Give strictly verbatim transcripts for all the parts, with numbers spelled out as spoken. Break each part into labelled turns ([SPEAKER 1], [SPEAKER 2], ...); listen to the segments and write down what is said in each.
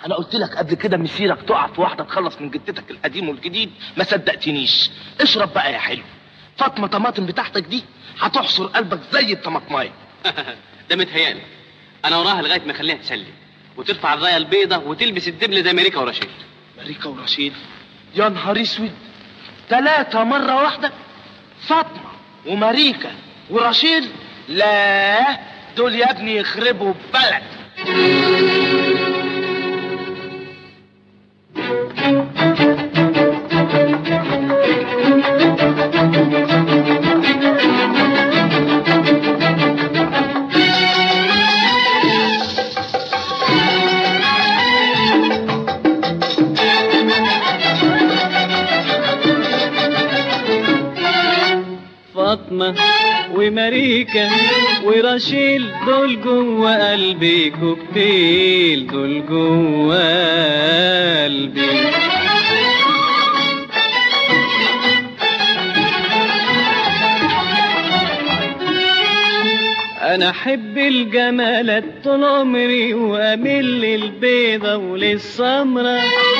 [SPEAKER 1] انا قلت لك قبل كده مسيرك تقع في واحده تخلص من جدتك القديم والجديد، ما صدقتنيش. اشرب بقى يا حلو. فاطمه طماطم بتاعتك دي هتحصر قلبك زي الطماطمايه.
[SPEAKER 2] ده متهيألي، انا وراها لغايه ما اخليها تسلم وترفع الرايه البيضاء وتلبس الدبل زي ماريكا ورشيد.
[SPEAKER 1] ماريكا ورشيد؟ يا نهار اسود، ثلاثه مره واحده؟ فاطمه وماريكا ورشيد؟ لا دول يا ابني يخربوا بلد.
[SPEAKER 3] فاطمة وماريكا ورشيل دول جوا قلبي كوكتيل، دول جوا قلبي. انا احب الجمالات طول عمري واميل للبيضة وللسمرة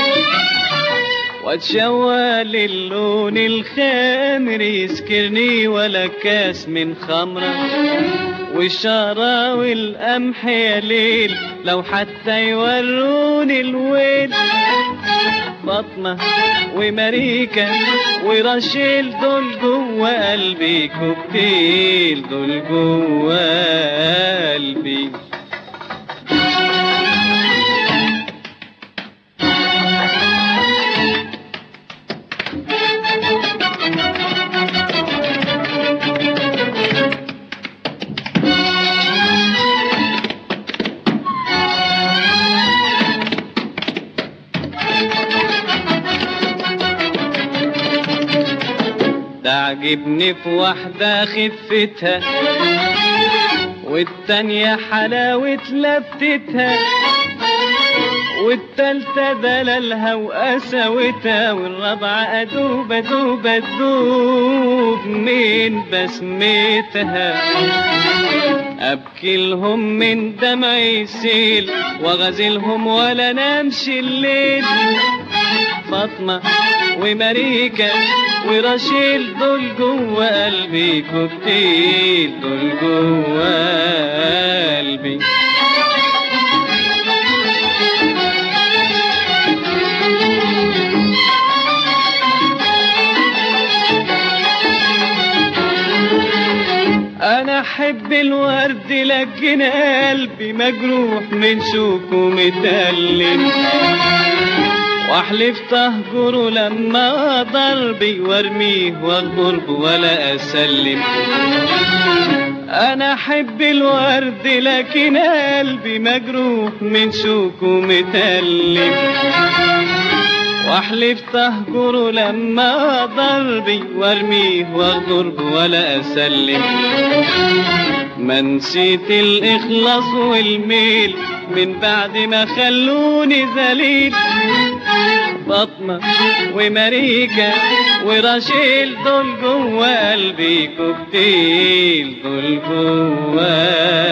[SPEAKER 3] واتشوى للون الخامر يسكرني ولا كاس من خمرة، والشعرة والقمح يا ليل لو حتى يوروني الويل. فاطمة وماريكا ورشيل دول جوا قلبي كوكتيل، دول جوا قلبي. تعجبني في واحدة خفتها والتانية حلاوة لفتها والتالتة دلالها وقساوتها والرابعة أدوب أدوب أدوب من بسمتها. أبكي لهم من دمعي يسيل وغزلهم ولا نمشي الليل. فاطمة وماريكا ورشيل دول جوا قلبي كوكتيل، دول جوا قلبي. انا احب الورد لكن قلبي مجروح من شوكه متألم، واحلف تهجره لما ضربي وارميه واغرب ولا اسلم. انا احب الورد لكن قلبي مجروح من شوكه متألم، واحلف تهجره لما ضربي وارميه واغرب ولا اسلم. ما نسيت الاخلاص والميل من بعد ما خلوني ذليل. فاطمة وماريكا ورشيل دول جوا قلبي كوكتيل، دول جوا